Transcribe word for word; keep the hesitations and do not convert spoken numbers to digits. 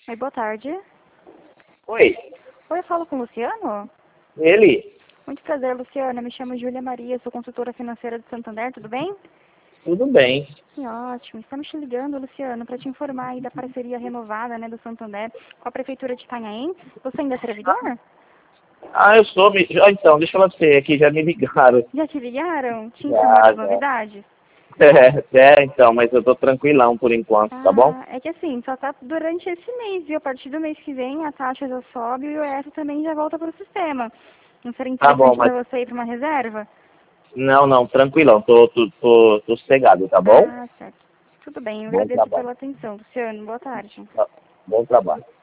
Oi, boa tarde. Oi, Oi, eu falo com o Luciano? ele? Muito prazer, Luciana. Me chamo Júlia Maria, sou consultora financeira do Santander, tudo bem? Tudo bem. Que ótimo. Estamos te ligando, Luciano, para te informar aí da parceria renovada, né, do Santander com a Prefeitura de Itanhaém. Você ainda é servidor? Ah, eu sou... me- ah, Então, deixa eu falar pra você, aqui já me ligaram. Já te ligaram? Te informaram Já, as já. novidades? É, é, então, mas eu tô tranquilão por enquanto, tá bom? Ah, é que assim, só tá durante esse mês, viu? A partir do mês que vem a taxa já sobe e o I O F também já volta para o sistema. Não seria Tá bom, interessante mas... para você ir para uma reserva? Não, não, tranquilão, tô, tô, tô, tô sossegado, tá bom? Ah, certo. Tudo bem, eu Bom agradeço trabalho. pela atenção, Luciano. Boa tarde. Tá, bom trabalho.